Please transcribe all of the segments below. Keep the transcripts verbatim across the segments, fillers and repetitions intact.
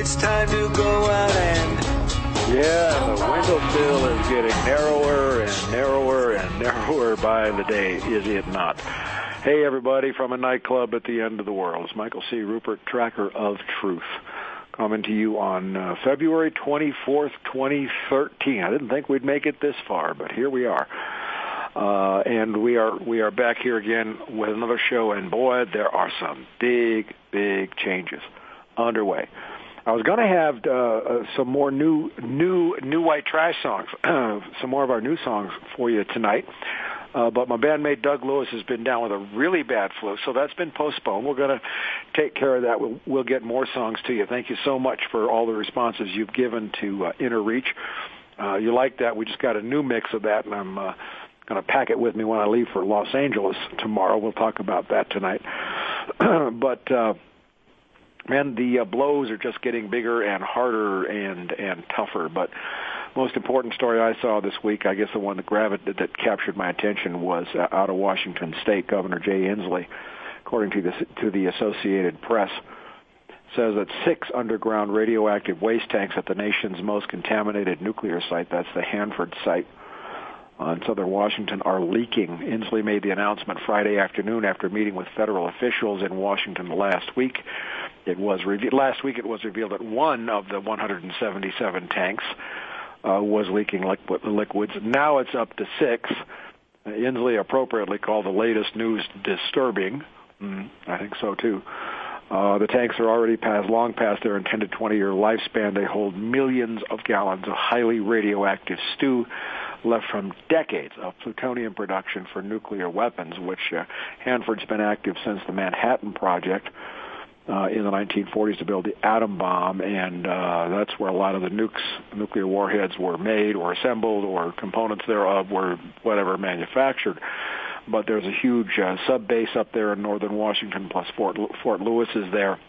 it's time to go out and... Yeah, the windowsill is getting narrower and narrower and narrower by the day, is it not? Hey, everybody, from a nightclub at the end of the world. It's Michael C. Rupert, Tracker of Truth, coming to you on uh, February twenty-fourth, twenty thirteen. I didn't think we'd make it this far, but here we are. Uh, and we are we are back here again with another show, and boy, there are some big, big changes underway. I was going to have uh, uh, some more new, new, new white trash songs, some more of our new songs for you tonight. Uh, but my bandmate Doug Lewis has been down with a really bad flu, so that's been postponed. We're going to take care of that. We'll, we'll get more songs to you. Thank you so much for all the responses you've given to uh, Inner Reach. Uh, you like that? We just got a new mix of that, and I'm uh, going to pack it with me when I leave for Los Angeles tomorrow. We'll talk about that tonight. but... Uh, Man, the uh, blows are just getting bigger and harder and and tougher. But most important story I saw this week, I guess the one that grabbed, that captured my attention, was uh, out of Washington State. Governor Jay Inslee, according to the to the Associated Press, says that six underground radioactive waste tanks at the nation's most contaminated nuclear site, that's the Hanford site, in southern Washington, are leaking. Inslee made the announcement Friday afternoon after meeting with federal officials in Washington last week. It was revealed last week. It was revealed that one of the one hundred seventy-seven tanks uh, was leaking liquid, liquids. Now it's up to six. Uh, Inslee appropriately called the latest news disturbing. Mm, I think so too. Uh, the tanks are already past, long past their intended twenty-year lifespan. They hold millions of gallons of highly radioactive stew left from decades of plutonium production for nuclear weapons, which uh, Hanford's been active since the Manhattan Project uh, in the nineteen forties to build the atom bomb, and uh, that's where a lot of the nukes, nuclear warheads were made or assembled, or components thereof were whatever manufactured. But there's a huge uh, sub base up there in northern Washington, plus Fort, Fort Lewis is there.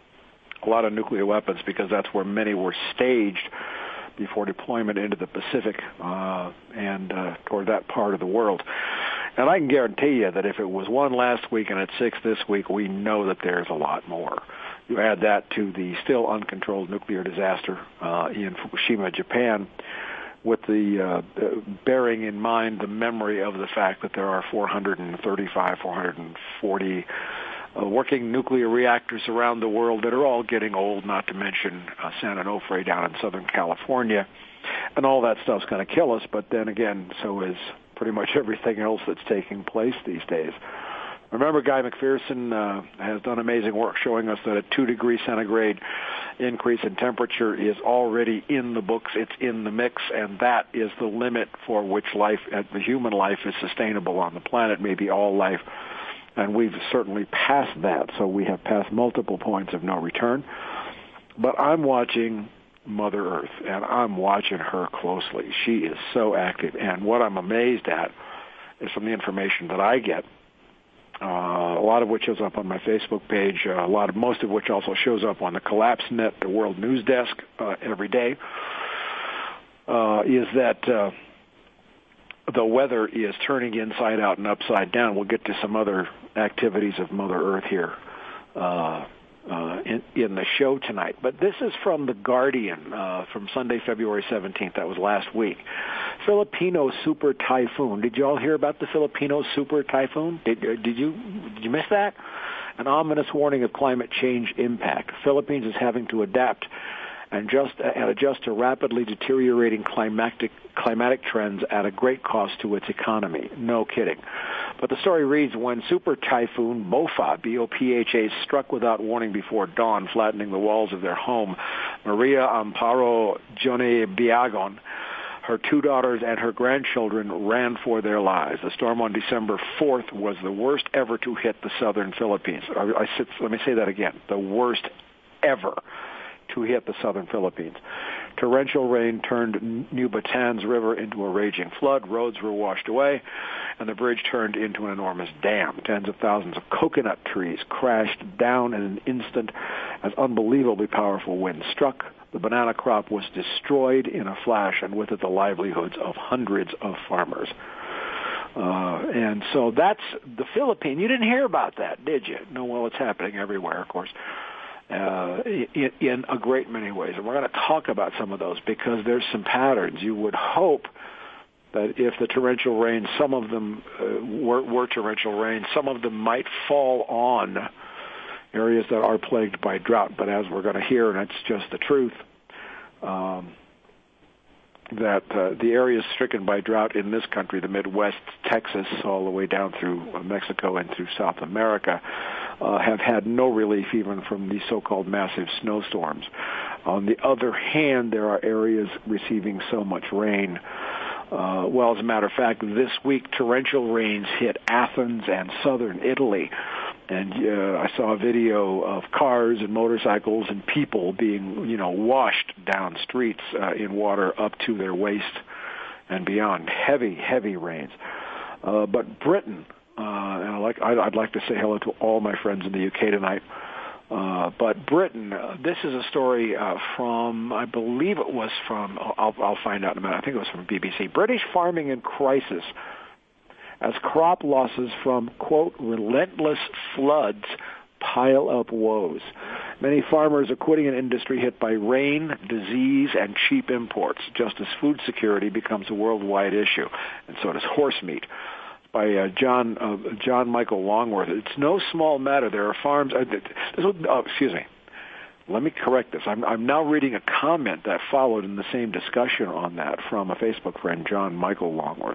A lot of nuclear weapons, because that's where many were staged before deployment into the Pacific uh, and uh, toward that part of the world. And I can guarantee you that if it was one last week and it's six this week, we know that there's a lot more. You add that to the still uncontrolled nuclear disaster uh, in Fukushima, Japan, with the uh, bearing in mind the memory of the fact that there are four hundred thirty-five, four hundred forty uh, working nuclear reactors around the world that are all getting old, not to mention uh, San Onofre down in Southern California. And all that stuff's going to kill us, but then again, so is pretty much everything else that's taking place these days. Remember, Guy McPherson uh, has done amazing work showing us that a two degree centigrade increase in temperature is already in the books. It's in the mix, and that is the limit for which life, uh, the human life, is sustainable on the planet, maybe all life. And we've certainly passed that, so we have passed multiple points of no return. But I'm watching Mother Earth, and I'm watching her closely. She is so active, and what I'm amazed at is from the information that I get, Uh, a lot of which shows up on my Facebook page, uh, a lot of most of which also shows up on the Collapse Net, the World News Desk, uh, every day, uh, is that uh, the weather is turning inside out and upside down. We'll get to some other activities of Mother Earth here uh, uh, in, in the show tonight. But this is from The Guardian uh, from Sunday, February seventeenth. That was last week. Filipino super typhoon. Did you all hear about the Filipino super typhoon? Did, did you did you miss that? An ominous warning of climate change impact. Philippines is having to adapt and just and adjust to rapidly deteriorating climatic climatic trends at a great cost to its economy. No kidding. But the story reads, when super typhoon BOPHA, B O P H A, struck without warning before dawn, flattening the walls of their home, Maria Amparo Jone Biagon, her two daughters and her grandchildren ran for their lives. The storm on December fourth was the worst ever to hit the southern Philippines. I, I, let me say that again. The worst ever to hit the southern Philippines. Torrential rain turned New Batan's River into a raging flood. Roads were washed away, and the bridge turned into an enormous dam. Tens of thousands of coconut trees crashed down in an instant as unbelievably powerful winds struck. The banana crop was destroyed in a flash, and with it the livelihoods of hundreds of farmers. Uh, and so that's the Philippines. You didn't hear about that, did you? No, well, it's happening everywhere, of course. uh, in, in a great many ways. And we're going to talk about some of those because there's some patterns. You would hope that if the torrential rain, some of them uh, were, were torrential rain, some of them might fall on areas that are plagued by drought. But as we're going to hear, and it's just the truth, um, that uh, the areas stricken by drought in this country, the Midwest, Texas, all the way down through Mexico and through South America, uh, have had no relief even from these so-called massive snowstorms. On the other hand, there are areas receiving so much rain. Uh, well, as a matter of fact, this week torrential rains hit Athens and southern Italy. And uh, I saw a video of cars and motorcycles and people being, you know, washed down streets uh, in water up to their waist and beyond. Heavy, heavy rains. Uh, but Britain, uh, and I like, I'd, I'd like to say hello to all my friends in the U K tonight. Uh, but Britain, uh, this is a story uh, from, I believe it was from, I'll, I'll find out in a minute, I think it was from B B C. British farming in crisis as crop losses from, quote, relentless floods pile up woes. Many farmers are quitting an industry hit by rain, disease, and cheap imports, just as food security becomes a worldwide issue, and so does horse meat. By uh, John uh, John Michael Longworth. It's no small matter. There are farms. Uh, this will, oh, excuse me. Let me correct this. I'm, I'm now reading a comment that followed in the same discussion on that from a Facebook friend, John Michael Longworth.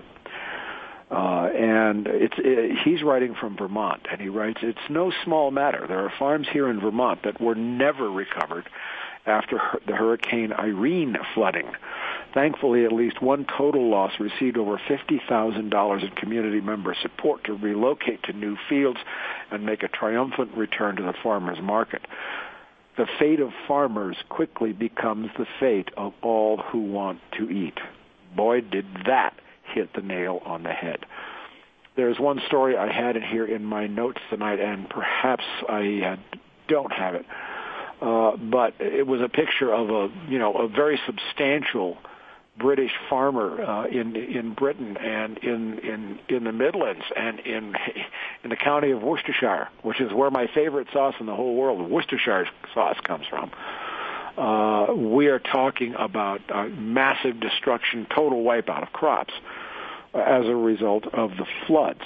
Uh, and it's it, he's writing from Vermont, and he writes, it's no small matter. There are farms here in Vermont that were never recovered after the Hurricane Irene flooding. Thankfully, at least one total loss received over fifty thousand dollars in community member support to relocate to new fields and make a triumphant return to the farmers market. The fate of farmers quickly becomes the fate of all who want to eat. Boy, did that hit the nail on the head. There's one story I had in here in my notes tonight, and perhaps I uh, don't have it. Uh, but it was a picture of a, you know, a very substantial British farmer uh, in in Britain and in, in in the Midlands and in in the county of Worcestershire, which is where my favorite sauce in the whole world, Worcestershire sauce, comes from. Uh, we are talking about uh, massive destruction, total wipeout of crops uh, as a result of the floods.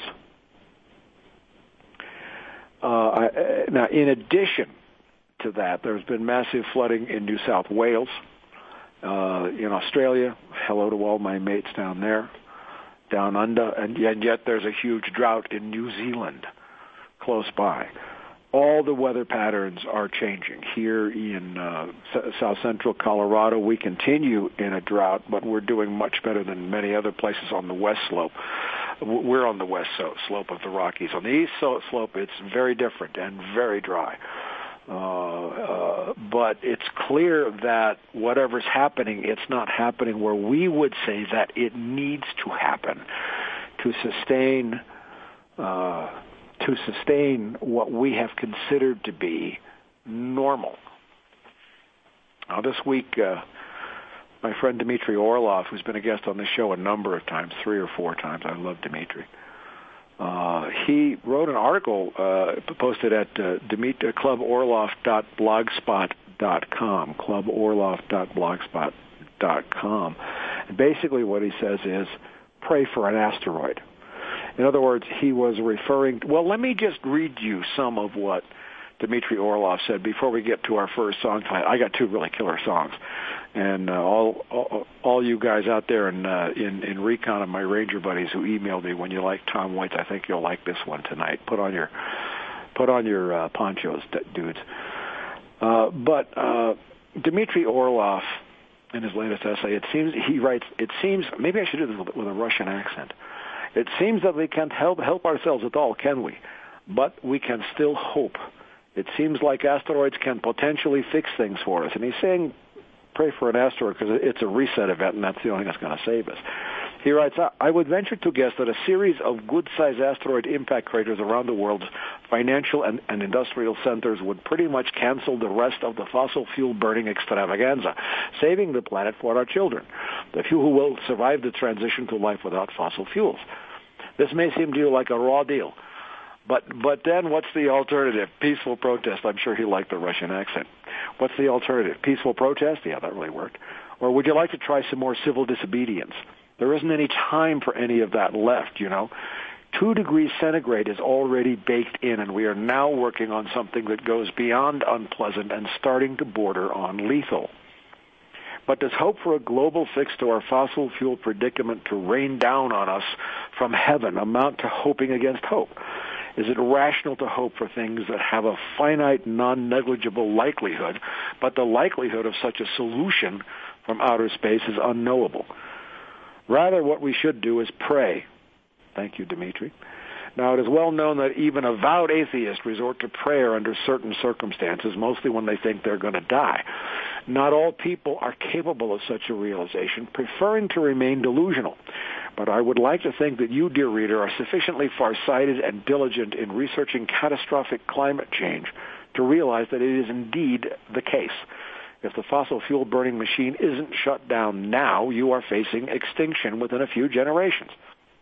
Uh, I, now, in addition to that, there's been massive flooding in New South Wales, uh, in Australia. Hello to all my mates down there, down under, and, and yet there's a huge drought in New Zealand, close by. All the weather patterns are changing. Here in uh, s- south central Colorado, we continue in a drought, but we're doing much better than many other places on the west slope. We're on the west slope of the Rockies. On the east slope, it's very different and very dry. Uh, uh, but it's clear that whatever's happening, it's not happening where we would say that it needs to happen to sustain uh, to sustain what we have considered to be normal. Now, this week, uh, my friend Dmitry Orlov, who's been a guest on this show a number of times, three or four times, I love Dmitry, Uh, he wrote an article uh, posted at uh, Dimitri, club orloff dot blogspot dot com, club orloff dot blogspot dot com. And basically what he says is, pray for an asteroid. In other words, he was referring, well, let me just read you some of what Dmitry Orlov said before we get to our first song tonight. I got two really killer songs. And uh, all, all all you guys out there in, uh, in in Recon and my Ranger buddies who emailed me, when you like Tom Waits, I think you'll like this one tonight. Put on your put on your uh, ponchos, dudes. Uh, but uh, Dmitry Orlov, in his latest essay, it seems he writes. It seems maybe I should do this with, with a Russian accent. It seems that we can't help help ourselves at all, can we? But we can still hope. It seems like asteroids can potentially fix things for us. And he's saying, pray for an asteroid because it's a reset event, and that's the only thing that's going to save us. He writes, I would venture to guess that a series of good-sized asteroid impact craters around the world's financial and, and industrial centers would pretty much cancel the rest of the fossil fuel-burning extravaganza, saving the planet for our children, the few who will survive the transition to life without fossil fuels. This may seem to you like a raw deal, But but then what's the alternative? Peaceful protest. I'm sure he liked the Russian accent. What's the alternative? Peaceful protest? Yeah, that really worked. Or would you like to try some more civil disobedience? There isn't any time for any of that left, you know. Two degrees centigrade is already baked in, and we are now working on something that goes beyond unpleasant and starting to border on lethal. But does hope for a global fix to our fossil fuel predicament to rain down on us from heaven amount to hoping against hope? Is it rational to hope for things that have a finite, non-negligible likelihood, but the likelihood of such a solution from outer space is unknowable? Rather, what we should do is pray. Thank you, Dimitri. Now, it is well known that even avowed atheists resort to prayer under certain circumstances, mostly when they think they're going to die. Not all people are capable of such a realization, preferring to remain delusional. But I would like to think that you, dear reader, are sufficiently far-sighted and diligent in researching catastrophic climate change to realize that it is indeed the case. If the fossil fuel burning machine isn't shut down now, you are facing extinction within a few generations.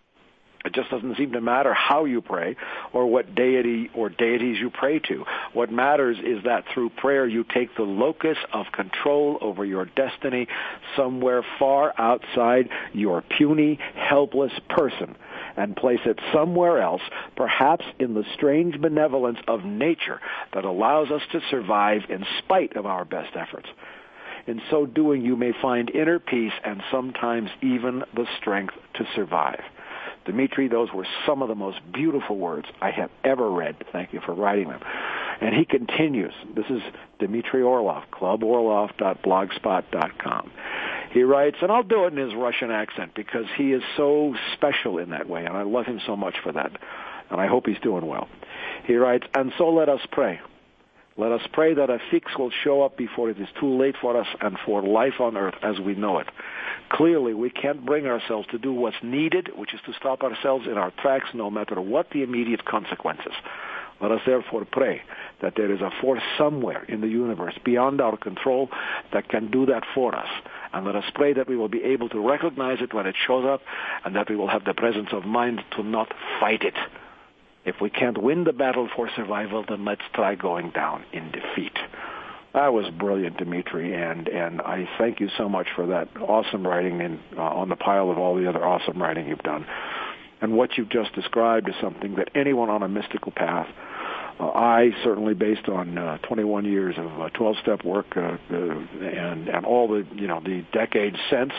It just doesn't seem to matter how you pray or what deity or deities you pray to. What matters is that through prayer you take the locus of control over your destiny somewhere far outside your puny, helpless person and place it somewhere else, perhaps in the strange benevolence of nature that allows us to survive in spite of our best efforts. In so doing, you may find inner peace and sometimes even the strength to survive. Dimitri, those were some of the most beautiful words I have ever read. Thank you for writing them. And he continues. This is Dmitry Orlov, club orlov dot blogspot dot com. He writes, and I'll do it in his Russian accent because he is so special in that way, and I love him so much for that, and I hope he's doing well. He writes, and so let us pray. Let us pray that a fix will show up before it is too late for us and for life on earth as we know it. Clearly, we can't bring ourselves to do what's needed, which is to stop ourselves in our tracks no matter what the immediate consequences. Let us therefore pray that there is a force somewhere in the universe beyond our control that can do that for us. And let us pray that we will be able to recognize it when it shows up and that we will have the presence of mind to not fight it. If we can't win the battle for survival, then let's try going down in defeat. That was brilliant, Dimitri, and, and I thank you so much for that awesome writing and uh, on the pile of all the other awesome writing you've done. And what you've just described is something that anyone on a mystical path, uh, I certainly based on uh, twenty-one years of uh, twelve-step work uh, uh, and, and all the, you know, the decades since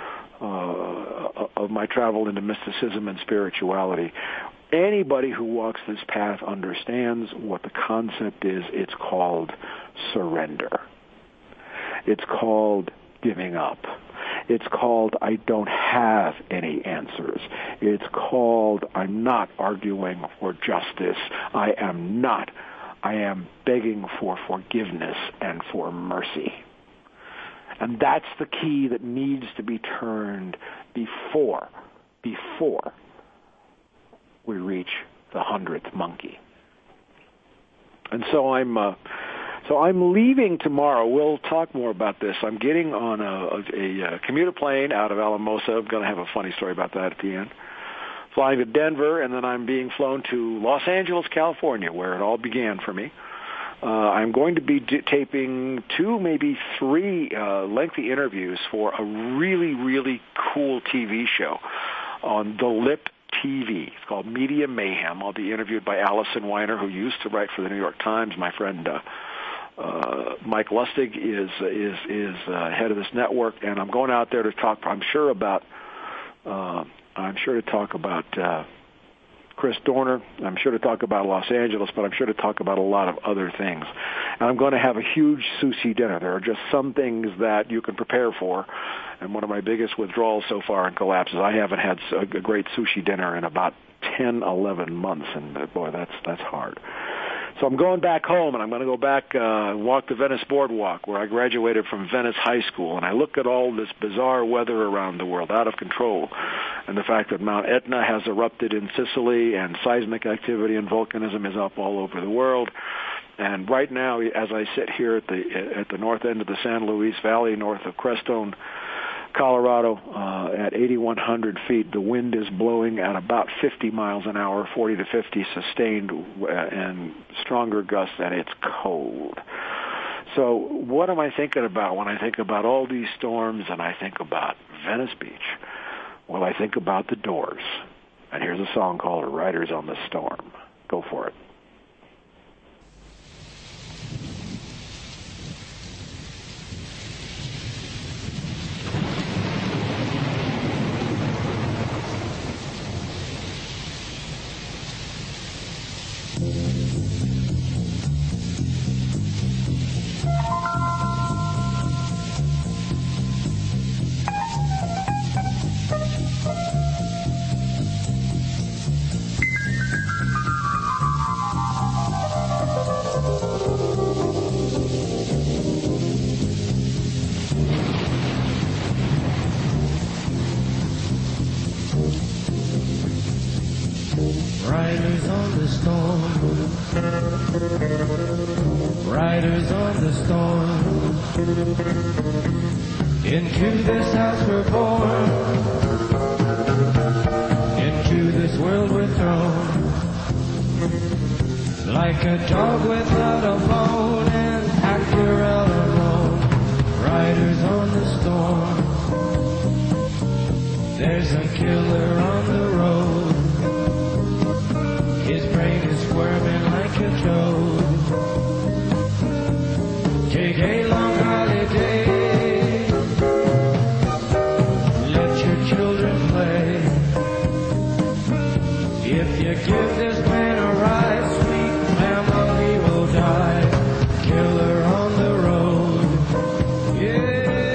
uh, of my travel into mysticism and spirituality, anybody who walks this path understands what the concept is. It's called surrender. It's called giving up. It's called I don't have any answers. It's called I'm not arguing for justice. I am not. I am begging for forgiveness and for mercy. And that's the key that needs to be turned before, before we reach the hundredth monkey. And so I'm, uh, so I'm leaving tomorrow. We'll talk more about this. I'm getting on a, a, a commuter plane out of Alamosa. I'm going to have a funny story about that at the end. Flying to Denver, and then I'm being flown to Los Angeles, California, where it all began for me. Uh, I'm going to be d- taping two, maybe three uh, lengthy interviews for a really, really cool T V show on The Lip T V. It's called Media Mayhem. I'll be interviewed by Allison Weiner, who used to write for the New York Times. My friend uh, uh, Mike Lustig is is is uh, head of this network, and I'm going out there to talk. I'm sure about. Uh, I'm sure to talk about uh, Chris Dorner. I'm sure to talk about Los Angeles, but I'm sure to talk about a lot of other things. And I'm going to have a huge sushi dinner. There are just some things that you can prepare for. And one of my biggest withdrawals so far in collapse is I haven't had a great sushi dinner in about ten, eleven months. And uh, boy, that's that's hard. So I'm going back home, and I'm going to go back uh, and walk the Venice Boardwalk, where I graduated from Venice High School. And I look at all this bizarre weather around the world, out of control, and the fact that Mount Etna has erupted in Sicily, and seismic activity and volcanism is up all over the world. And right now, as I sit here at the at the north end of the San Luis Valley, north of Crestone, Colorado uh, at eighty-one hundred feet. The wind is blowing at about fifty miles an hour, forty to fifty sustained, uh, and stronger gusts, and it's cold. So what am I thinking about when I think about all these storms and I think about Venice Beach? Well, I think about the Doors. And here's a song called Riders on the Storm. Go for it. Riders on the storm, riders on the storm, into this house we're born, into this world we're thrown, like a dog without a bone, and actor alone, riders on the storm, there's a killer on the road. His brain is squirming like a toad. Take a long holiday. Let your children play. If you give this man a ride, sweet family will die. Killer on the road. Yeah.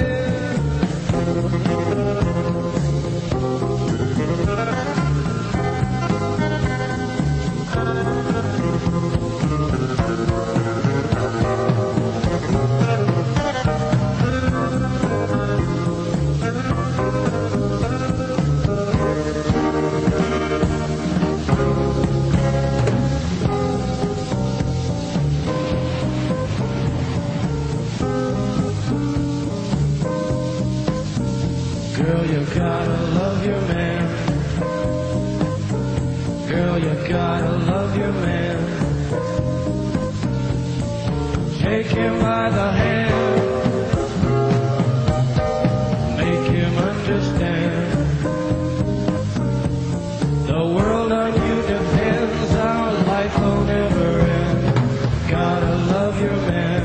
Girl, you gotta love your man. Girl, you gotta love your man. Take him by the hand. Make him understand. The world on you depends. Our life will never end. Gotta love your man.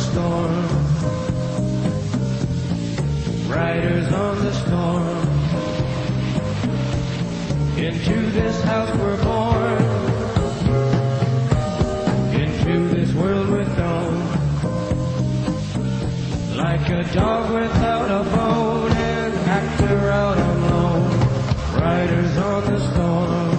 storm. Riders on the storm. Into this house we're born. Into this world we're thrown. Like a dog without a bone, an actor out on loan. Riders on the storm.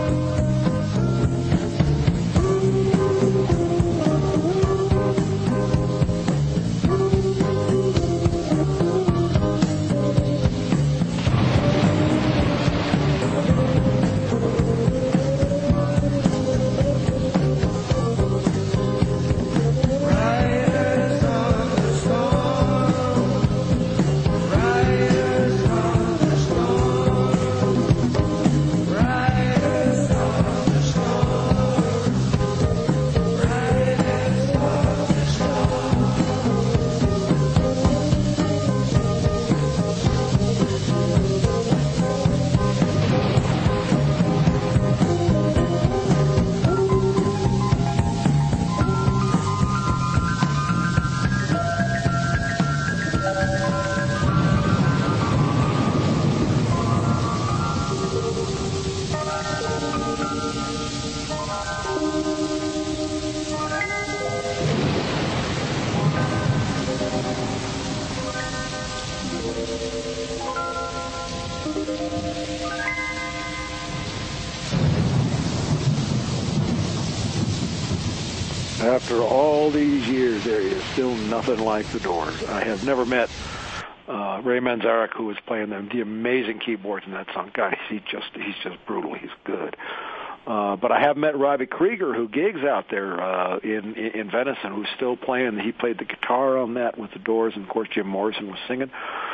After all these years, there is still nothing like the Doors. I have never met uh, Ray Manzarek, who was playing the, the amazing keyboards in that song. God, he's just he's just brutal. He's good. Uh, but I have met Robbie Krieger, who gigs out there uh, in in Venice, and who's still playing. He played the guitar on that with the Doors, and of course Jim Morrison was singing.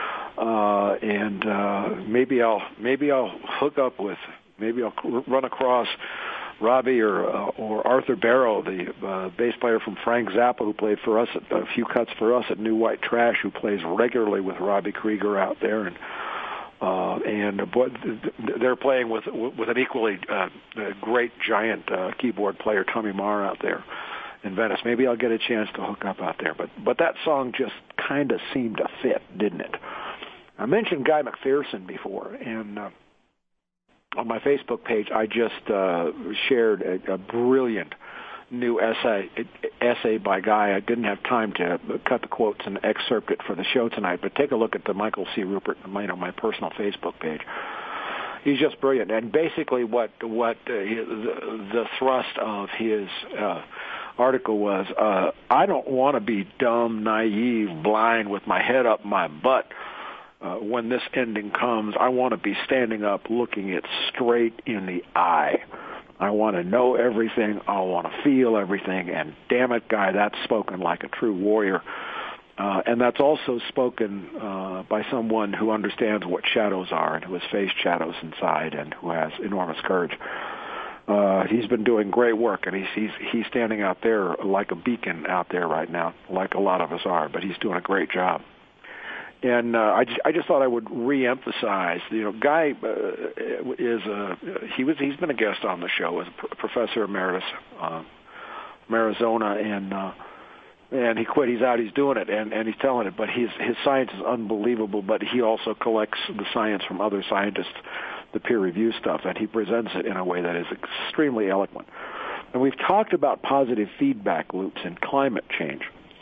Uh, and uh, maybe I'll maybe I'll hook up with maybe I'll run across Robbie or uh, or Arthur Barrow, the uh, bass player from Frank Zappa, who played for us at, a few cuts for us at New White Trash, who plays regularly with Robbie Krieger out there, and uh, and uh, but they're playing with with an equally uh, great giant uh, keyboard player, Tommy Marr, out there in Venice. Maybe I'll get a chance to hook up out there. But but that song just kind of seemed to fit, didn't it? I mentioned Guy McPherson before, and uh, on my Facebook page, I just uh, shared a, a brilliant new essay essay by Guy. I didn't have time to cut the quotes and excerpt it for the show tonight, but take a look at the Michael C. Rupert, you know, my personal Facebook page. He's just brilliant, and basically, what what uh, the, the thrust of his uh, article was: uh, I don't want to be dumb, naive, blind with my head up my butt. Uh, when this ending comes, I want to be standing up, looking it straight in the eye. I want to know everything. I want to feel everything. And damn it, Guy, that's spoken like a true warrior. Uh, and that's also spoken uh, by someone who understands what shadows are and who has faced shadows inside and who has enormous courage. Uh, he's been doing great work, and he's, he's he's standing out there like a beacon out there right now, like a lot of us are. But he's doing a great job. And uh, I, just, I just thought I would reemphasize, you know, Guy uh, is a, he was, he's been a guest on the show as a pr- professor emeritus uh, from Arizona, and uh, and he quit. He's out. He's doing it, and, and he's telling it. But his his science is unbelievable. But he also collects the science from other scientists, the peer review stuff, and he presents it in a way that is extremely eloquent. And we've talked about positive feedback loops in climate change,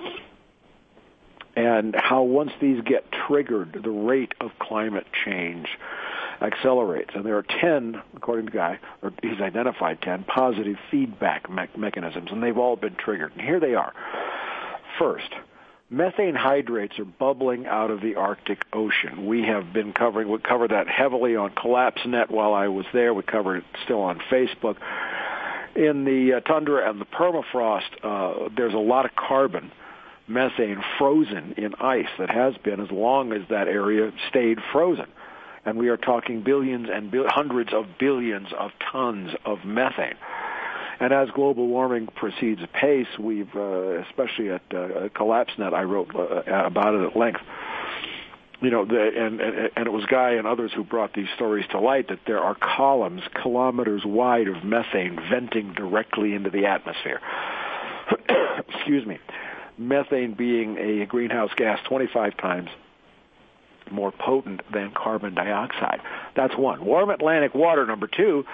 and how once these get triggered, the rate of climate change accelerates. And there are ten, according to Guy, or he's identified ten, positive feedback me- mechanisms, and they've all been triggered. And here they are. First, methane hydrates are bubbling out of the Arctic Ocean. We have been covering, we covered that heavily on CollapseNet while I was there. We covered it still on Facebook. In the uh, tundra and the permafrost, uh, there's a lot of carbon, methane frozen in ice that has been as long as that area stayed frozen. And we are talking billions and bil- hundreds of billions of tons of methane. And as global warming proceeds apace, we've, uh, especially at uh, CollapseNet, I wrote uh, about it at length, you know, the, and, and, and it was Guy and others who brought these stories to light, that there are columns kilometers wide of methane venting directly into the atmosphere. Excuse me. methane being a greenhouse gas twenty-five times more potent than carbon dioxide. That's one. Warm Atlantic water, number two,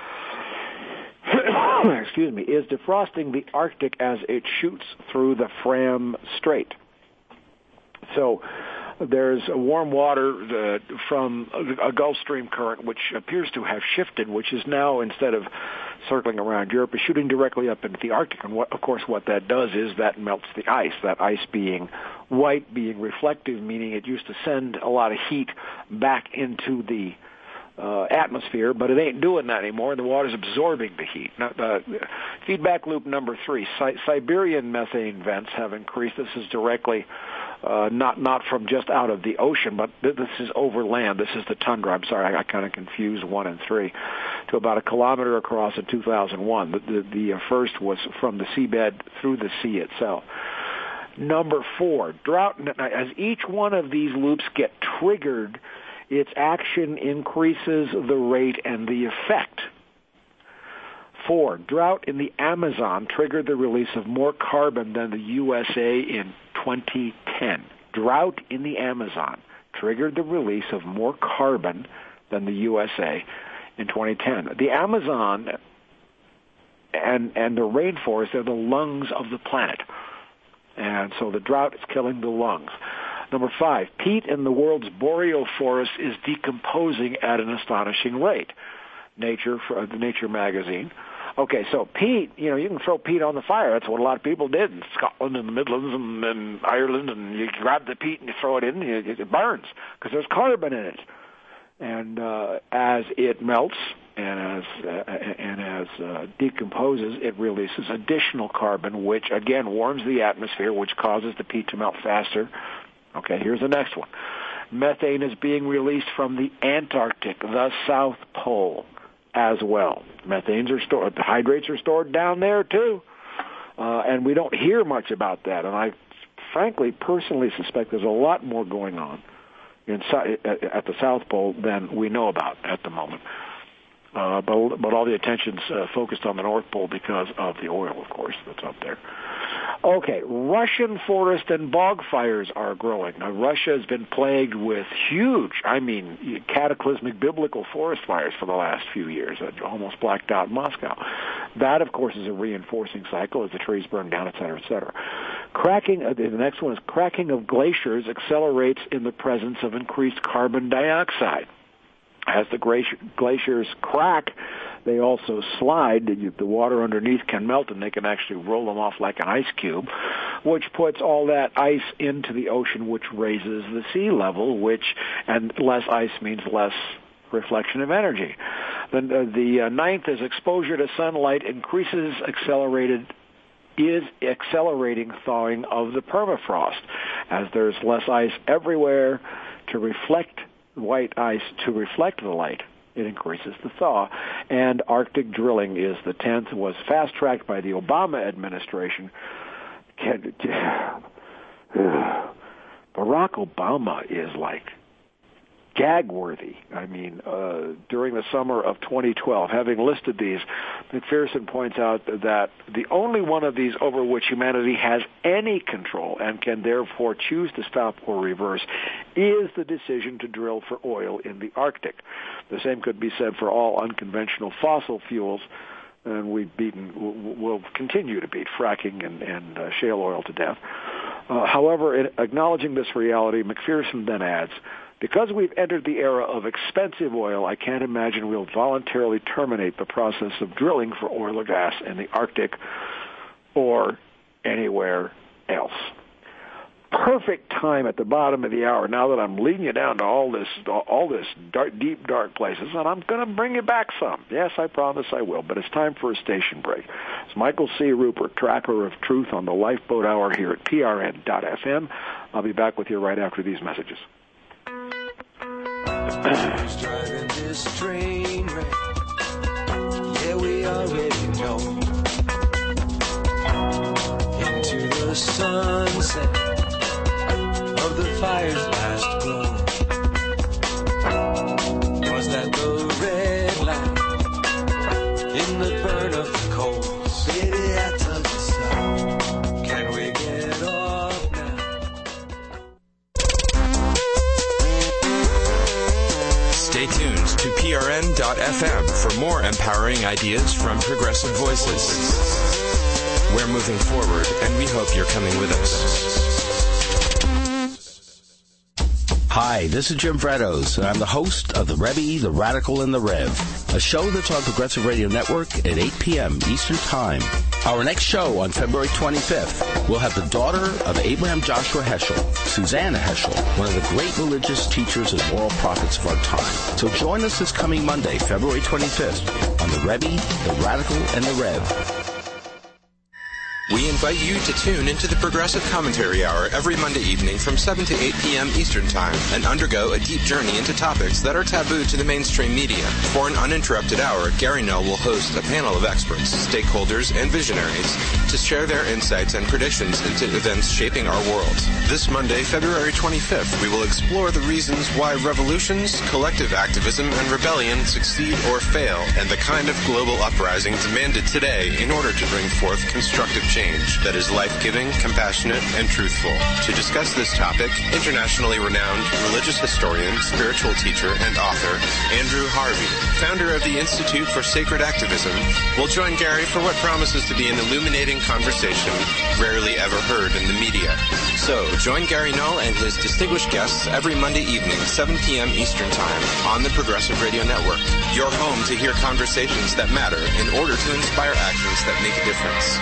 excuse me, is defrosting the Arctic as it shoots through the Fram Strait. So there's a warm water uh, from a Gulf Stream current which appears to have shifted, which is now, instead of circling around Europe, is shooting directly up into the Arctic. And what, of course, what that does is that melts the ice, that ice being white, being reflective, meaning it used to send a lot of heat back into the uh, atmosphere, but it ain't doing that anymore, and the water's absorbing the heat. Now, uh, feedback loop number three, Si- Siberian methane vents have increased. This is directly Uh, not not from just out of the ocean, but th- this is over land. This is the tundra. I'm sorry, I, I kind of confused one and three. To about a kilometer across in two thousand one. The, the, the uh, first was from the seabed through the sea itself. Number four, drought. As each one of these loops get triggered, its action increases the rate and the effect. Four, drought in the Amazon triggered the release of more carbon than the U S A in twenty ten. Drought in the Amazon triggered the release of more carbon than the U S A in twenty ten. The Amazon and and the rainforest are the lungs of the planet. And so the drought is killing the lungs. Number five, peat in the world's boreal forest is decomposing at an astonishing rate. Nature, for the Nature magazine. Okay, so peat, you know, you can throw peat on the fire. That's what a lot of people did in Scotland and the Midlands and, and Ireland, and you grab the peat and you throw it in, and it, it burns because there's carbon in it. And uh, as it melts and as uh, and as uh, decomposes, it releases additional carbon, which again warms the atmosphere, which causes the peat to melt faster. Okay, here's the next one. Methane is being released from the Antarctic, the South Pole, as well. Methanes are stored, the hydrates are stored down there too, uh, and we don't hear much about that. And I, frankly, personally suspect there's a lot more going on in, at the South Pole than we know about at the moment. Uh, but but all the attention's uh, focused on the North Pole because of the oil, of course, that's up there. Okay, Russian forest and bog fires are growing. Now, Russia has been plagued with huge, I mean, cataclysmic biblical forest fires for the last few years, that almost blacked out Moscow. That, of course, is a reinforcing cycle as the trees burn down, et cetera, et cetera. Cracking, uh, the next one is cracking of glaciers accelerates in the presence of increased carbon dioxide. As the glaciers crack, they also slide. The water underneath can melt, and they can actually roll them off like an ice cube, which puts all that ice into the ocean, which raises the sea level, which, and less ice means less reflection of energy. Then uh, the uh, ninth is exposure to sunlight increases accelerated is accelerating thawing of the permafrost, as there's less ice everywhere to reflect white ice to reflect the light. It increases the thaw. And Arctic drilling is the tenth, was fast-tracked by the Obama administration. Barack Obama is like gag-worthy. I mean, uh, during the summer of twenty twelve, having listed these, McPherson points out that the only one of these over which humanity has any control and can therefore choose to stop or reverse is the decision to drill for oil in the Arctic. The same could be said for all unconventional fossil fuels, and we've beaten, we'll continue to beat fracking and, and uh, shale oil to death. Uh, however, in acknowledging this reality, McPherson then adds, because we've entered the era of expensive oil, I can't imagine we'll voluntarily terminate the process of drilling for oil or gas in the Arctic or anywhere else. Perfect time at the bottom of the hour, now that I'm leading you down to all this all this dark, deep, dark places, and I'm going to bring you back some. Yes, I promise I will, but it's time for a station break. It's Michael C. Rupert, tracker of truth on the Lifeboat Hour here at P R N dot F M. I'll be back with you right after these messages. Who's driving this train wreck? Yeah, we already know. Into the sunset of the fire's last glow. Was that the red light in the burn of the coals? Baby, I told you so. Can we get off to P R N dot F M for more empowering ideas from Progressive Voices. We're moving forward, and we hope you're coming with us. Hi, this is Jim Fredos, and I'm the host of The Rebbe, The Radical, and The Rev, a show that's on Progressive Radio Network at eight p.m. Eastern Time. Our next show on February twenty-fifth will have the daughter of Abraham Joshua Heschel, Susanna Heschel, one of the great religious teachers and moral prophets of our time. So join us this coming Monday, February twenty-fifth, on The Rebbe, The Radical, and The Rev. We invite you to tune into the Progressive Commentary Hour every Monday evening from seven to eight p.m. Eastern Time and undergo a deep journey into topics that are taboo to the mainstream media. For an uninterrupted hour, Gary Null will host a panel of experts, stakeholders, and visionaries to share their insights and predictions into events shaping our world. This Monday, February twenty-fifth, we will explore the reasons why revolutions, collective activism, and rebellion succeed or fail, and the kind of global uprising demanded today in order to bring forth constructive change that is life-giving, compassionate, and truthful. To discuss this topic, internationally renowned religious historian, spiritual teacher, and author Andrew Harvey, founder of the Institute for Sacred Activism, will join Gary for what promises to be an illuminating conversation rarely ever heard in the media. So, join Gary Null and his distinguished guests every Monday evening, seven p.m. Eastern Time, on the Progressive Radio Network. Your home to hear conversations that matter in order to inspire actions that make a difference.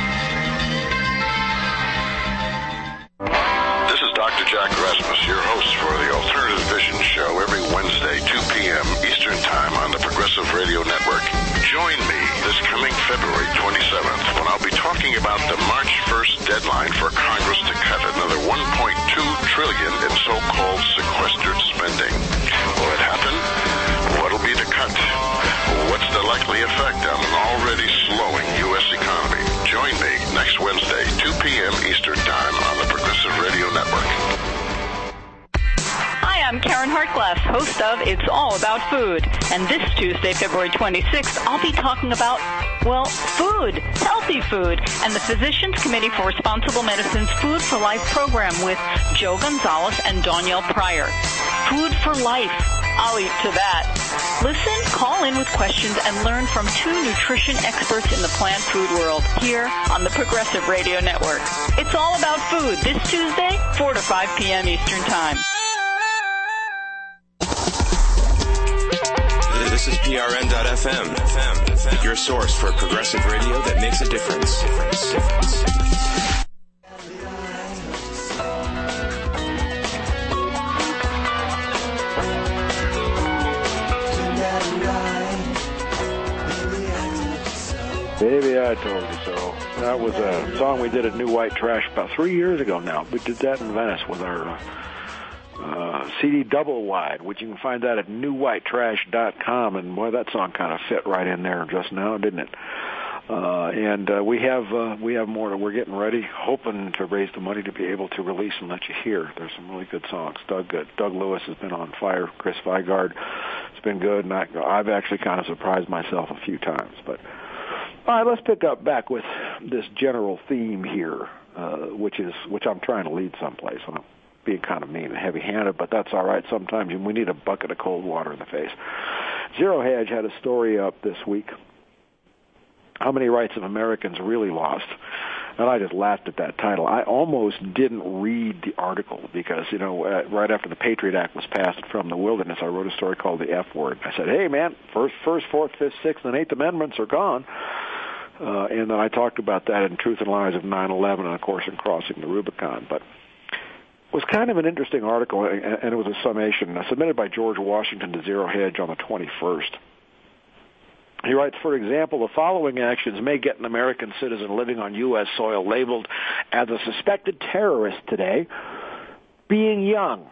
This is Doctor Jack Rasmus, your host for the Alternative Vision Show every Wednesday, two p.m. Eastern Time on the Progressive Radio Network. Join me this coming February twenty-seventh when I'll be talking about the March first deadline for Congress to cut another one point two trillion dollars in so-called sequestered spending. Will it happen? What'll be the cut? What's the likely effect on an already slowing U S economy? Join me next Wednesday, two p.m. Eastern Time on the Progressive Radio Network. Hi, I'm Karen Hartglass, host of It's All About Food. And this Tuesday, February twenty-sixth, I'll be talking about, well, food, healthy food, and the Physicians Committee for Responsible Medicine's Food for Life program with Joe Gonzalez and Danielle Pryor. Food for life. I'll eat to that. Listen, call in with questions, and learn from two nutrition experts in the plant food world here on the Progressive Radio Network. It's all about food this Tuesday, four to five p.m. Eastern Time. This is P R N dot F M, your source for progressive radio that makes a difference. difference, difference. Baby, I told you so. That was a song we did at New White Trash about three years ago now. We did that in Venice with our uh, C D double wide, which you can find that at new white trash dot com. And boy, that song kind of fit right in there just now, didn't it? Uh, and uh, we have uh, we have more. We're getting ready, hoping to raise the money to be able to release and let you hear. There's some really good songs. Doug uh, Doug Lewis has been on fire. Chris Weigard, it's been good. And I, I've actually kind of surprised myself a few times, but. All right, let's pick up back with this general theme here, uh, which is which I'm trying to lead someplace. I'm being kind of mean and heavy-handed, but that's all right. Sometimes we need a bucket of cold water in the face. Zero Hedge had a story up this week. How many rights of Americans really lost? And I just laughed at that title. I almost didn't read the article because, you know, uh, right after the Patriot Act was passed from the wilderness, I wrote a story called The F Word. I said, hey, man, first, first, fourth, fifth, sixth, and eighth Amendments are gone. Uh, and then I talked about that in Truth and Lies of nine eleven and, of course, in Crossing the Rubicon. But it was kind of an interesting article, and it was a summation submitted by George Washington to Zero Hedge on the twenty-first. He writes, for example, the following actions may get an American citizen living on U S soil labeled as a suspected terrorist today, being young.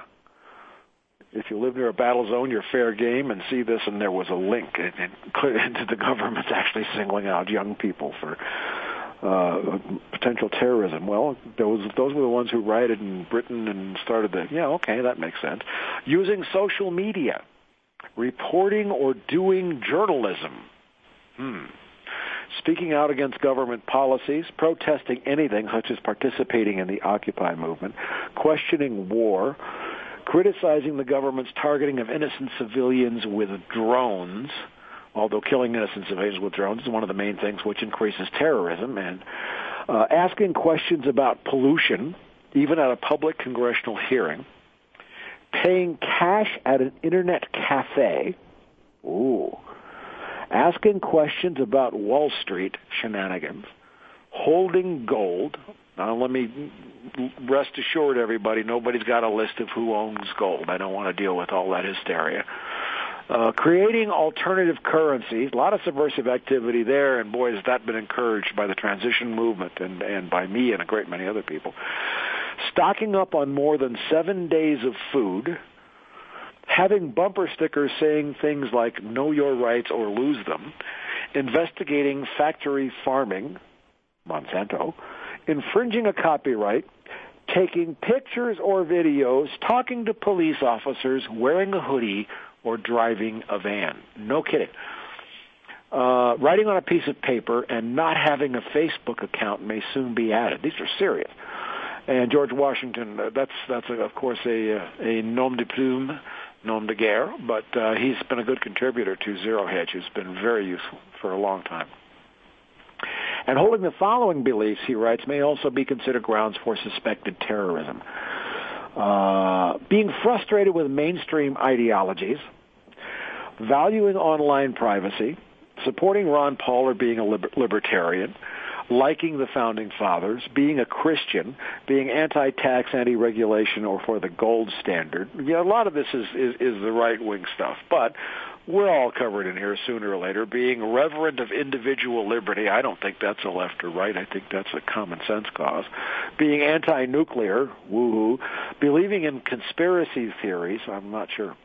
If you live near a battle zone, you're fair game, and see this, and there was a link into the government's actually singling out young people for uh, potential terrorism. Well, those those were the ones who rioted in Britain and started the, yeah, okay, that makes sense. Using social media, reporting or doing journalism. Hmm. Speaking out against government policies, protesting anything such as participating in the Occupy movement, questioning war, criticizing the government's targeting of innocent civilians with drones, although killing innocent civilians with drones is one of the main things which increases terrorism, and uh, asking questions about pollution, even at a public congressional hearing, paying cash at an internet cafe, ooh, asking questions about Wall Street shenanigans, holding gold. Now, let me rest assured, everybody, nobody's got a list of who owns gold. I don't want to deal with all that hysteria. Uh, creating alternative currencies, a lot of subversive activity there, and boy, has that been encouraged by the transition movement and, and by me and a great many other people. Stocking up on more than seven days of food, having bumper stickers saying things like know your rights or lose them, investigating factory farming, Monsanto, infringing a copyright, taking pictures or videos, talking to police officers, wearing a hoodie, or driving a van. No kidding. Uh, writing on a piece of paper and not having a Facebook account may soon be added. These are serious. And George Washington, uh, that's, that's a, of course, a, a nom de plume, nom de guerre, but uh, he's been a good contributor to Zero Hedge, who's been very useful for a long time. And holding the following beliefs, he writes, may also be considered grounds for suspected terrorism. Uh, being frustrated with mainstream ideologies, valuing online privacy, supporting Ron Paul or being a liber- libertarian, liking the Founding Fathers, being a Christian, being anti-tax, anti-regulation, or for the gold standard. Yeah, a lot of this is, is, is the right-wing stuff, but we're all covered in here sooner or later. Being reverent of individual liberty, I don't think that's a left or right. I think that's a common sense cause. Being anti-nuclear, woo-hoo. Believing in conspiracy theories, I'm not sure.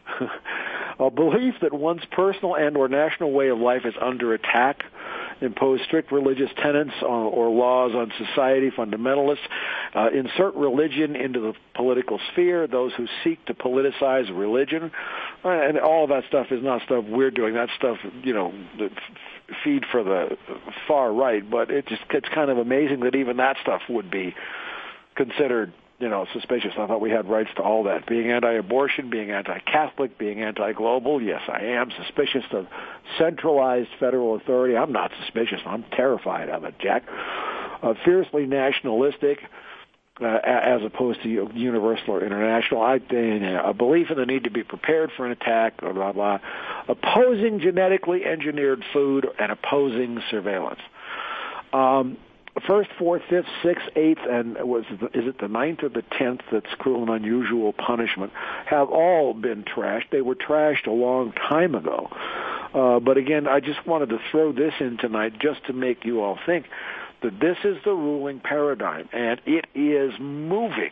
A belief that one's personal and or national way of life is under attack. Impose strict religious tenets on, or laws on society, fundamentalists, uh, insert religion into the political sphere, those who seek to politicize religion, uh, and all of that stuff is not stuff we're doing. That stuff, you know, the feed for the far right, but it just it's kind of amazing that even that stuff would be considered, you know, suspicious. I thought we had rights to all that. Being anti-abortion, being anti-Catholic, being anti-global, yes, I am. Suspicious of centralized federal authority, I'm not suspicious. I'm terrified of it, Jack. Uh, fiercely nationalistic, uh, as opposed to universal or international. I think a belief in the need to be prepared for an attack, blah, blah, blah. Opposing genetically engineered food and opposing surveillance. Um, First, fourth, fifth, sixth, eighth, and was the, is it the ninth or the tenth that's cruel and unusual punishment, have all been trashed. They were trashed a long time ago. Uh, but again, I just wanted to throw this in tonight just to make you all think that this is the ruling paradigm, and it is moving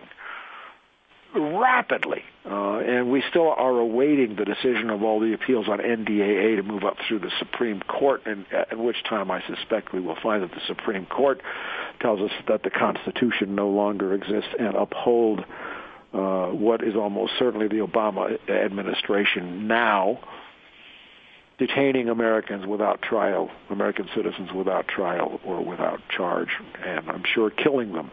rapidly. Uh, and we still are awaiting the decision of all the appeals on N D A A to move up through the Supreme Court, and at which time I suspect we will find that the Supreme Court tells us that the Constitution no longer exists and uphold uh, what is almost certainly the Obama administration now detaining Americans without trial, American citizens without trial or without charge, and I'm sure killing them.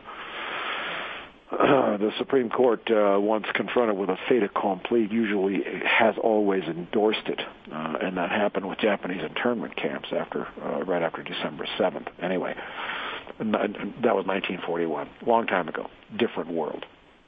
Uh, the Supreme Court, uh, once confronted with a fait accompli, usually has always endorsed it, uh, and that happened with Japanese internment camps after, uh, right after December seventh. Anyway, that was nineteen forty-one, long time ago, different world.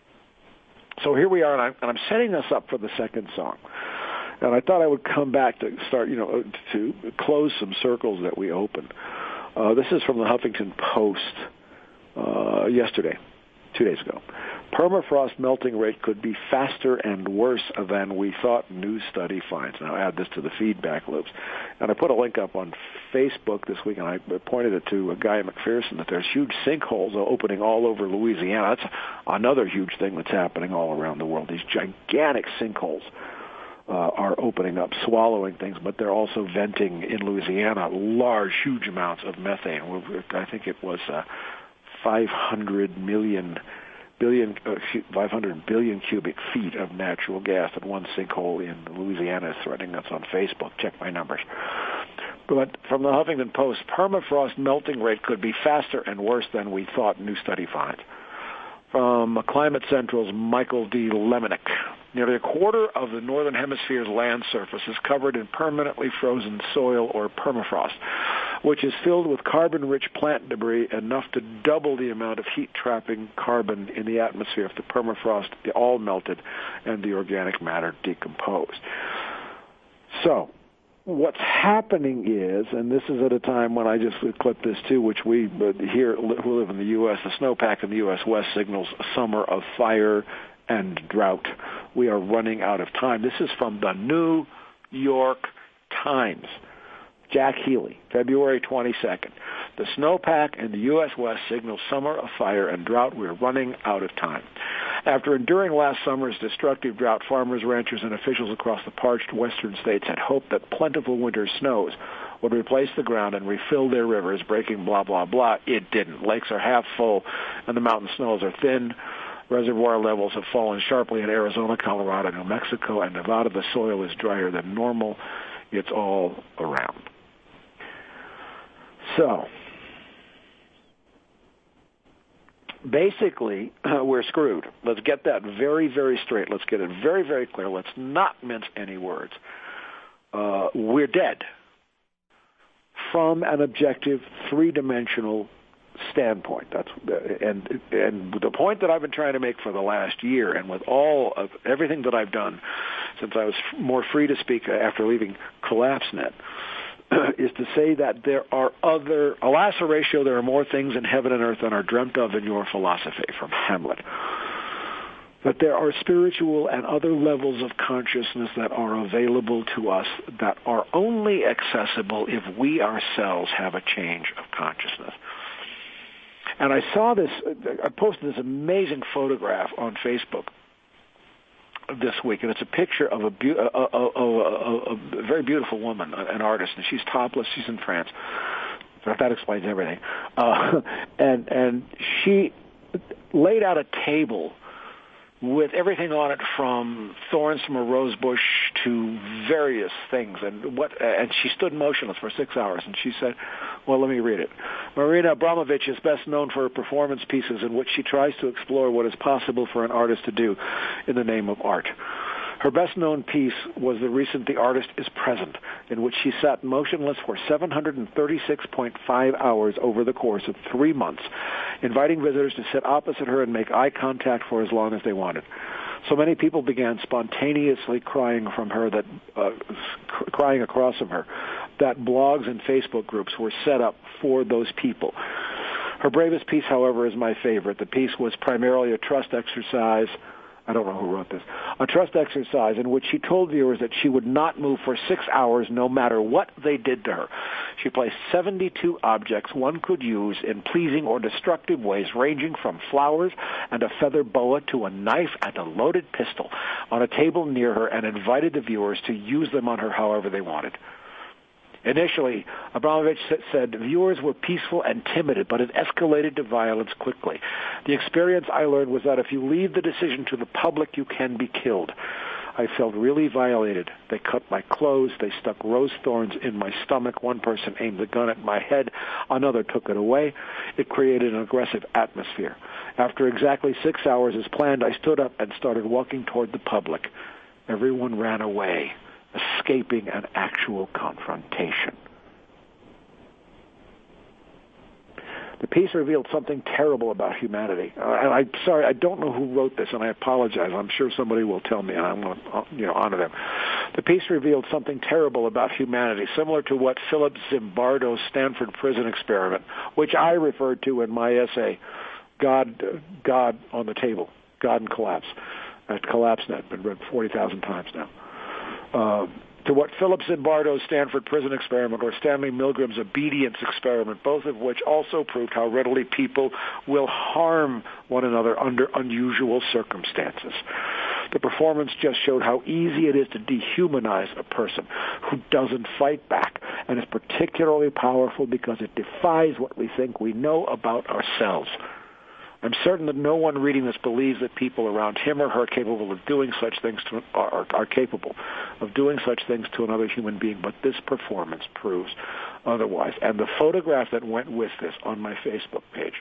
So here we are, and I'm, and I'm setting us up for the second song. And I thought I would come back to start, you know, to close some circles that we opened. Uh, this is from the Huffington Post uh, yesterday. Two days ago. Permafrost melting rate could be faster and worse than we thought, new study finds. Now add this to the feedback loops. And I put a link up on Facebook this week, and I pointed it to a guy McPherson that there's huge sinkholes opening all over Louisiana. That's another huge thing that's happening all around the world. These gigantic sinkholes uh, are opening up, swallowing things, but they're also venting in Louisiana large, huge amounts of methane. I think it was Uh, five hundred million billion, uh, five hundred billion cubic feet of natural gas that one sinkhole in Louisiana is threatening. That's on Facebook. Check my numbers. But from the Huffington Post, permafrost melting rate could be faster and worse than we thought, new study finds. from Climate Central's Michael D. Lemonick. Nearly a quarter of the northern hemisphere's land surface is covered in permanently frozen soil or permafrost, which is filled with carbon-rich plant debris enough to double the amount of heat-trapping carbon in the atmosphere if the permafrost all melted and the organic matter decomposed. So, what's happening is, and this is at a time when I just clipped this too, which we here who live in the U S, the snowpack in the U S West signals a summer of fire and drought. We are running out of time. This is from the New York Times. Jack Healy, February twenty-second. The snowpack in the U S West signals summer of fire and drought. We're running out of time. After enduring last summer's destructive drought, farmers, ranchers, and officials across the parched western states had hoped that plentiful winter snows would replace the ground and refill their rivers, breaking blah, blah, blah. It didn't. Lakes are half full, and the mountain snows are thin. Reservoir levels have fallen sharply in Arizona, Colorado, New Mexico, and Nevada. The soil is drier than normal. It's all around. So, basically, uh, we're screwed. Let's get that very, very straight. Let's get it very, very clear. Let's not mince any words. Uh, we're dead from an objective, three-dimensional standpoint. That's and and the point that I've been trying to make for the last year, and with all of everything that I've done since I was more free to speak after leaving CollapseNet, is to say that there are other, alas Horatio, there are more things in heaven and earth than are dreamt of in your philosophy, from Hamlet. That there are spiritual and other levels of consciousness that are available to us that are only accessible if we ourselves have a change of consciousness. And I saw this, I posted this amazing photograph on Facebook this week, and it's a picture of a, be- a, a, a, a, a very beautiful woman, an artist, and she's topless, she's in France. That explains everything. Uh, and and she laid out a table with everything on it, from thorns from a rose bush to various things, and what and she stood motionless for six hours, and she said, well, let me read it. Marina Abramović is best known for her performance pieces in which she tries to explore what is possible for an artist to do in the name of art. Her best-known piece was the recent The Artist is Present, in which she sat motionless for seven hundred thirty-six point five hours over the course of three months, inviting visitors to sit opposite her and make eye contact for as long as they wanted. So many people began spontaneously crying from her that, uh, crying across from her, that blogs and Facebook groups were set up for those people. Her bravest piece, however, is my favorite. The piece was primarily a trust exercise. I don't know who wrote this. A trust exercise in which she told viewers that she would not move for six hours no matter what they did to her. She placed seventy-two objects one could use in pleasing or destructive ways, ranging from flowers and a feather boa to a knife and a loaded pistol, on a table near her, and invited the viewers to use them on her however they wanted. Initially, Abramović said viewers were peaceful and timid, but it escalated to violence quickly. The experience I learned was that if you leave the decision to the public, you can be killed. I felt really violated. They cut my clothes. They stuck rose thorns in my stomach. One person aimed a gun at my head. Another took it away. It created an aggressive atmosphere. After exactly six hours as planned, I stood up and started walking toward the public. Everyone ran away, escaping an actual confrontation. The piece revealed something terrible about humanity. Uh, I'm sorry, I don't know who wrote this, and I apologize. I'm sure somebody will tell me, and I'm going to, you know, honor them. The piece revealed something terrible about humanity, similar to what Philip Zimbardo's Stanford prison experiment, which I referred to in my essay, God, uh, God on the Table, God and Collapse, at CollapseNet, been read forty thousand times now. Uh, to what Philip Zimbardo's Stanford prison experiment or Stanley Milgram's obedience experiment, both of which also proved how readily people will harm one another under unusual circumstances. The performance just showed how easy it is to dehumanize a person who doesn't fight back, and is particularly powerful because it defies what we think we know about ourselves. I'm certain that no one reading this believes that people around him or her are capable of doing such things to, are, are capable of doing such things to another human being, but this performance proves otherwise. And the photograph that went with this on my Facebook page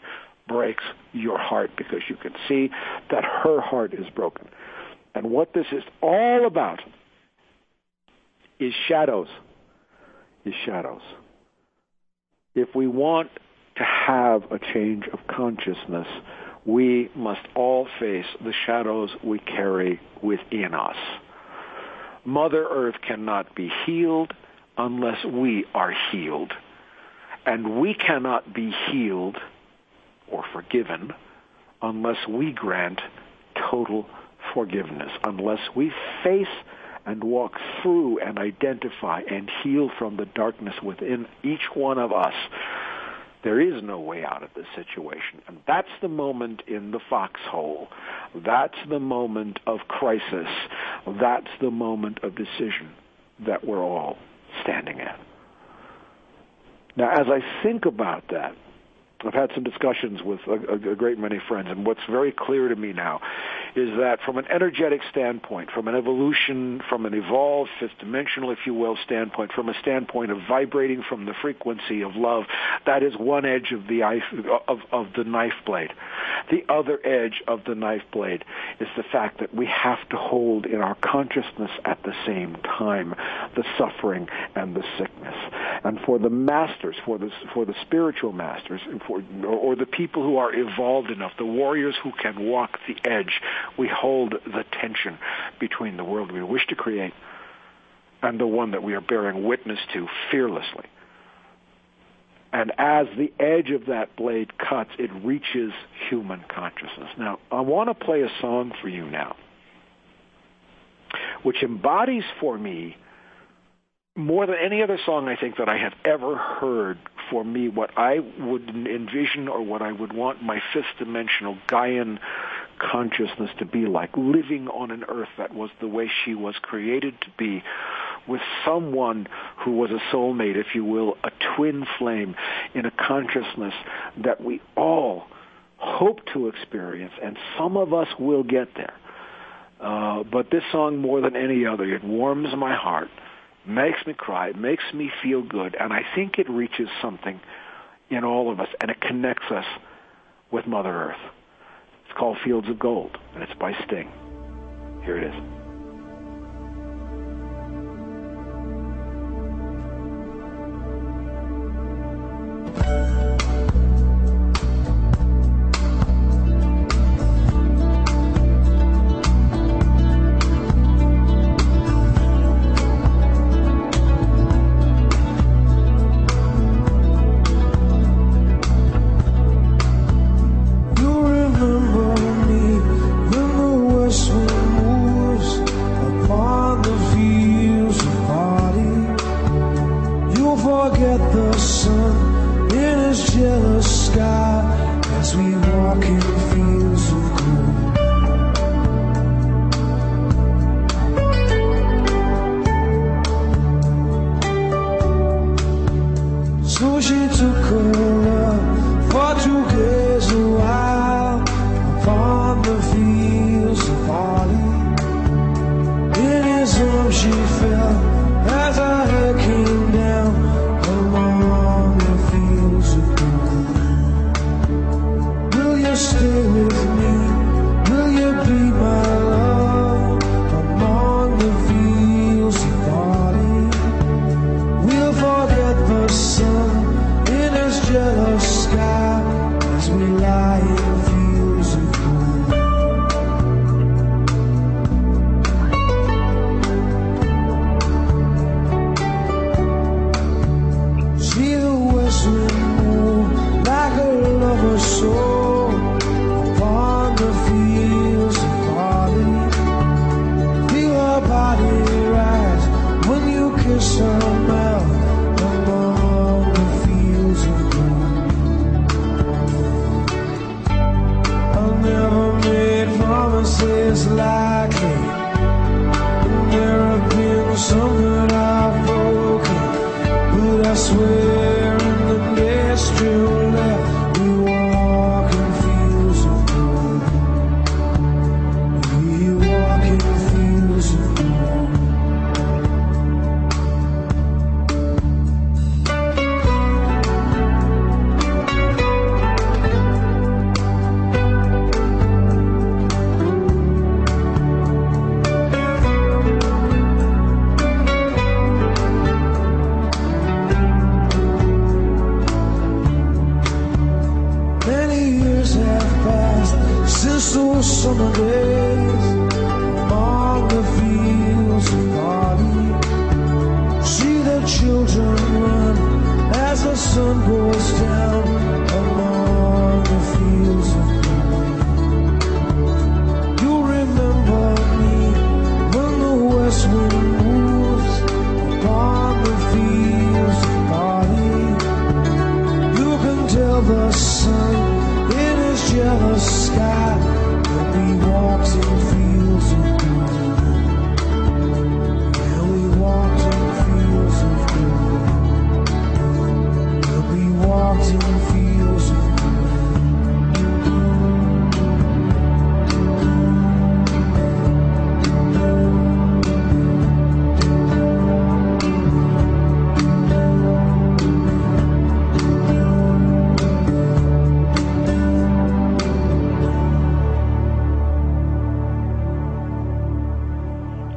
breaks your heart because you can see that her heart is broken. And what this is all about is shadows, is shadows. If we want to have a change of consciousness, we must all face the shadows we carry within us. Mother Earth cannot be healed unless we are healed. And we cannot be healed or forgiven unless we grant total forgiveness, unless we face and walk through and identify and heal from the darkness within each one of us. There is no way out of this situation. And that's the moment in the foxhole. That's the moment of crisis. That's the moment of decision that we're all standing at. Now, as I think about that, I've had some discussions with a, a great many friends, and what's very clear to me now is that from an energetic standpoint, from an evolution, from an evolved, fifth dimensional, if you will, standpoint, from a standpoint of vibrating from the frequency of love, that is one edge of the of, of the knife blade. The other edge of the knife blade is the fact that we have to hold in our consciousness at the same time the suffering and the sickness. And for the masters, for the for the spiritual masters, for, or, or the people who are evolved enough, the warriors who can walk the edge, we hold the tension between the world we wish to create and the one that we are bearing witness to fearlessly. And as the edge of that blade cuts, it reaches human consciousness. Now, I want to play a song for you now, which embodies for me, more than any other song I think that I have ever heard, for me what I would envision or what I would want my fifth-dimensional Gaian consciousness to be like, living on an earth that was the way she was created to be, with someone who was a soulmate, if you will, a twin flame in a consciousness that we all hope to experience, and some of us will get there. Uh, but this song, more than any other, it warms my heart, makes me cry, makes me feel good, and I think it reaches something in all of us, and it connects us with Mother Earth. It's called Fields of Gold, and it's by Sting. Here it is.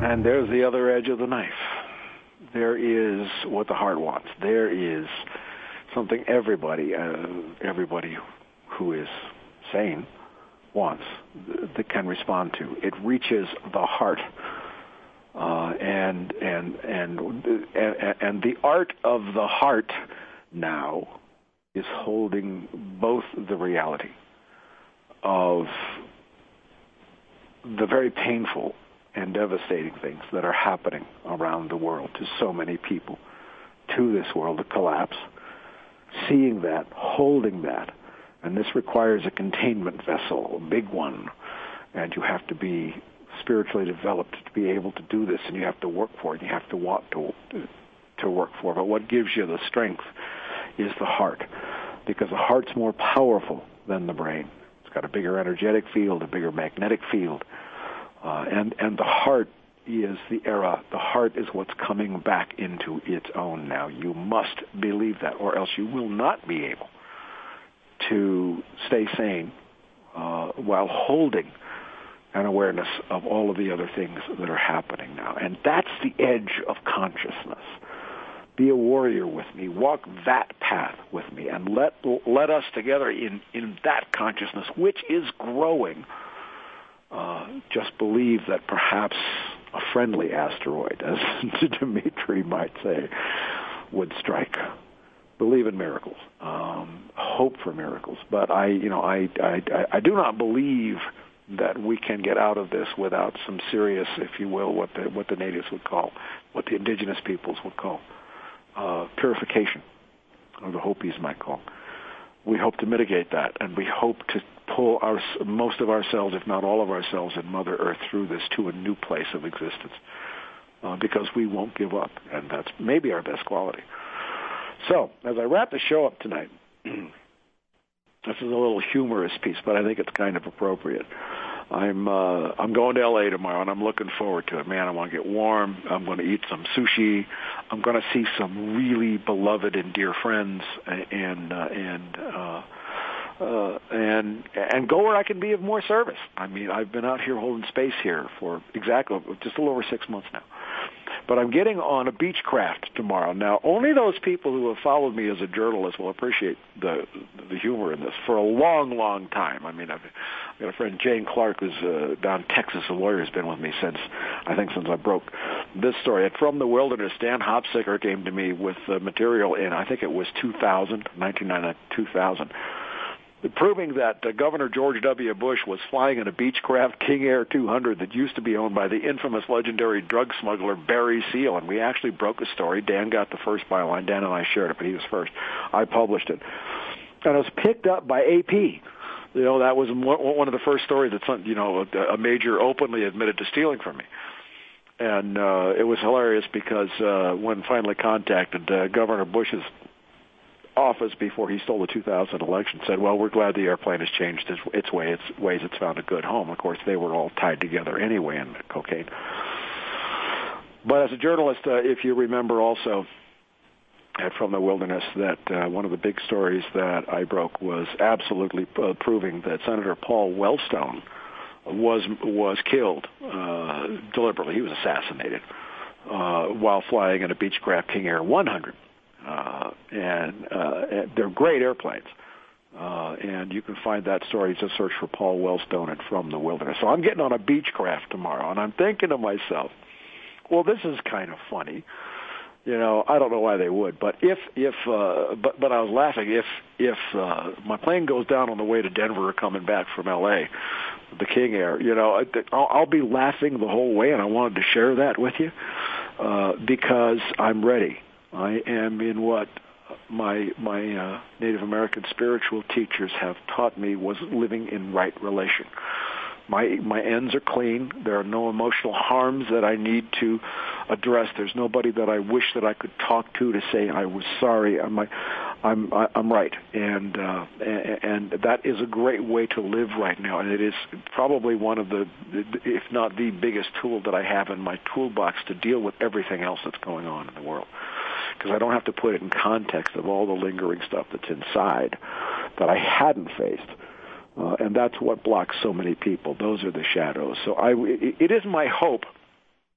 And there's the other edge of the knife. There is what the heart wants. There is something everybody, uh, everybody who is sane wants that can respond to. It reaches the heart, uh, and, and and and and the art of the heart now is holding both the reality of the very painful and devastating things that are happening around the world to so many people, to this world, the collapse, seeing that, holding that. And this requires a containment vessel, a big one. And you have to be spiritually developed to be able to do this, and you have to work for it. You have to want to, to work for it. But what gives you the strength is the heart, because the heart's more powerful than the brain. It's got a bigger energetic field, a bigger magnetic field. Uh, and, and the heart is the era. The heart is what's coming back into its own now. You must believe that, or else you will not be able to stay sane uh, while holding an awareness of all of the other things that are happening now. And that's the edge of consciousness. Be a warrior with me. Walk that path with me, and let let us together in, in that consciousness, which is growing. Uh, just believe that perhaps a friendly asteroid, as Dimitri might say, would strike. Believe in miracles, um, hope for miracles. But I, you know, I, I, I do not believe that we can get out of this without some serious, if you will, what the what the natives would call, what the indigenous peoples would call, uh, purification, or the Hopis might call. We hope to mitigate that, and we hope to pull our most of ourselves, if not all of ourselves, in Mother Earth through this to a new place of existence, uh, because we won't give up, and that's maybe our best quality. So, as I wrap the show up tonight, this is a little humorous piece, but I think it's kind of appropriate. I'm uh, I'm going to L A tomorrow, and I'm looking forward to it. Man, I want to get warm. I'm going to eat some sushi. I'm going to see some really beloved and dear friends, and uh, and uh, uh, and and go where I can be of more service. I mean, I've been out here holding space here for exactly just a little over six months now. But I'm getting on a Beechcraft tomorrow. Now, only those people who have followed me as a journalist will appreciate the the humor in this. For a long, long time, I mean, I've got a friend, Jane Clark, who's uh, down in Texas, a lawyer, has been with me since, I think, since I broke this story. And From the Wilderness, Dan Hopsicker came to me with uh, material in, I think it was two thousand, nineteen ninety, two thousand, proving that uh, Governor George W. Bush was flying in a Beechcraft King Air two hundred that used to be owned by the infamous legendary drug smuggler Barry Seal. And we actually broke the story. Dan got the first byline. Dan and I shared it, but he was first. I published it. And it was picked up by A P. You know, that was one of the first stories that, you know, a major openly admitted to stealing from me. And uh, it was hilarious because uh, when finally contacted, uh, Governor Bush's office before he stole the two thousand election said, well, we're glad the airplane has changed its, its way, its ways, it's found a good home. Of course, they were all tied together anyway in cocaine. But as a journalist, uh, if you remember also at From the Wilderness, that uh, one of the big stories that I broke was absolutely uh, proving that Senator Paul Wellstone was was killed uh, deliberately. He was assassinated uh, while flying in a Beechcraft King Air one hundred. Uh, and, uh, and they're great airplanes. Uh, and you can find that story. Just search for Paul Wellstone and From the Wilderness. So I'm getting on a Beechcraft tomorrow, and I'm thinking to myself, well, this is kind of funny. You know, I don't know why they would, but if, if, uh, but, but I was laughing. If, if, uh, my plane goes down on the way to Denver or coming back from L A, the King Air, you know, I'll, I'll be laughing the whole way, and I wanted to share that with you, uh, because I'm ready. I am in what my, my, uh, Native American spiritual teachers have taught me was living in right relation. My my ends are clean. There are no emotional harms that I need to address. There's nobody that I wish that I could talk to to say I was sorry. I'm I'm I'm right, and uh, and that is a great way to live right now. And it is probably one of the, if not the biggest tool that I have in my toolbox to deal with everything else that's going on in the world, because I don't have to put it in context of all the lingering stuff that's inside that I hadn't faced. Uh, and that's what blocks so many people. Those are the shadows. So I, it is my hope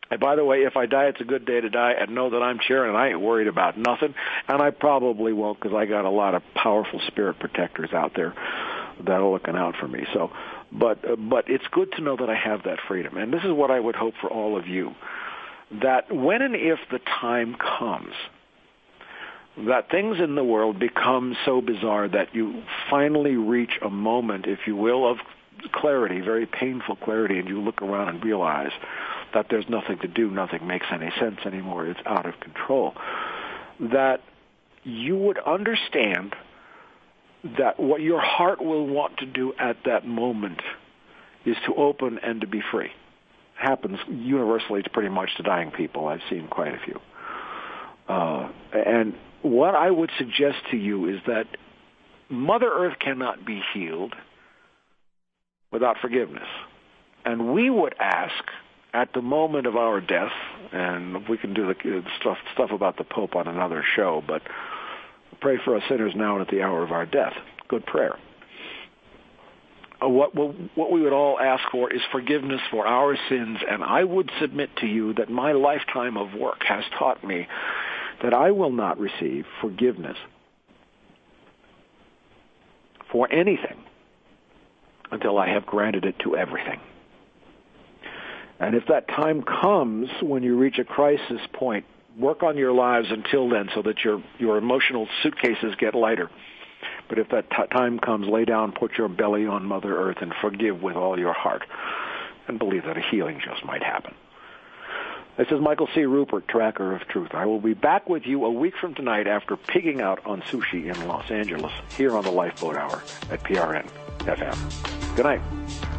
And by the way, if I die, it's a good day to die, and know that I'm cheering and I ain't worried about nothing, and I probably won't because I got a lot of powerful spirit protectors out there that are looking out for me. So, but uh, but it's good to know that I have that freedom, and this is what I would hope for all of you, that when and if the time comes that things in the world become so bizarre that you finally reach a moment, if you will, of clarity, very painful clarity, and you look around and realize that there's nothing to do, nothing makes any sense anymore, it's out of control, that you would understand that what your heart will want to do at that moment is to open and to be free. It happens universally to pretty much to dying people. I've seen quite a few. Uh, and what I would suggest to you is that Mother Earth cannot be healed without forgiveness. And we would ask at the moment of our death, and we can do the stuff, stuff about the Pope on another show, but pray for us sinners now and at the hour of our death. Good prayer. Uh, what, what we would all ask for is forgiveness for our sins, and I would submit to you that my lifetime of work has taught me that I will not receive forgiveness for anything until I have granted it to everything. And if that time comes when you reach a crisis point, work on your lives until then so that your, your emotional suitcases get lighter. But if that t- time comes, lay down, put your belly on Mother Earth, and forgive with all your heart, and believe that a healing just might happen. This is Michael C. Rupert, Tracker of Truth. I will be back with you a week from tonight after pigging out on sushi in Los Angeles, here on the Lifeboat Hour at P R N F M. Good night.